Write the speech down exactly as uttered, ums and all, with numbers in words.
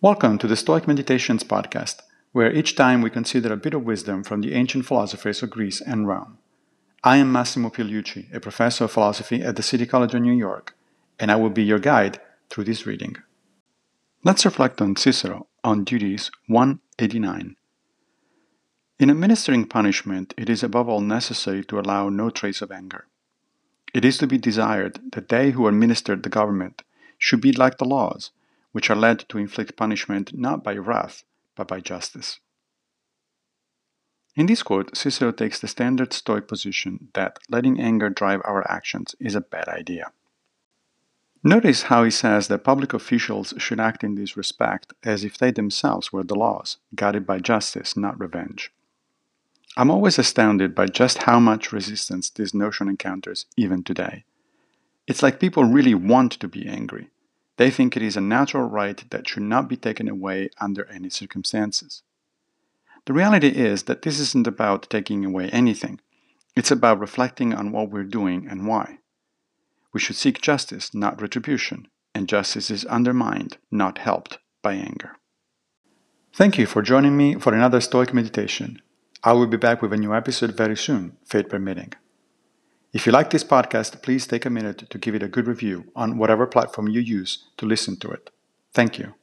Welcome to the Stoic Meditations podcast, where each time we consider a bit of wisdom from the ancient philosophers of Greece and Rome. I am Massimo Pigliucci, a professor of philosophy at the City College of New York, and I will be your guide through this reading. Let's reflect on Cicero on Duties one eighty-nine. In administering punishment, it is above all necessary to allow no trace of anger. It is to be desired that they who administer the government should be like the laws, which are led to inflict punishment not by wrath, but by justice. In this quote, Cicero takes the standard Stoic position that letting anger drive our actions is a bad idea. Notice how he says that public officials should act in this respect as if they themselves were the laws, guided by justice, not revenge. I'm always astounded by just how much resistance this notion encounters even today. It's like people really want to be angry. They think it is a natural right that should not be taken away under any circumstances. The reality is that this isn't about taking away anything. It's about reflecting on what we're doing and why. We should seek justice, not retribution, and justice is undermined, not helped, by anger. Thank you for joining me for another Stoic meditation. I will be back with a new episode very soon, fate permitting. If you like this podcast, please take a minute to give it a good review on whatever platform you use to listen to it. Thank you.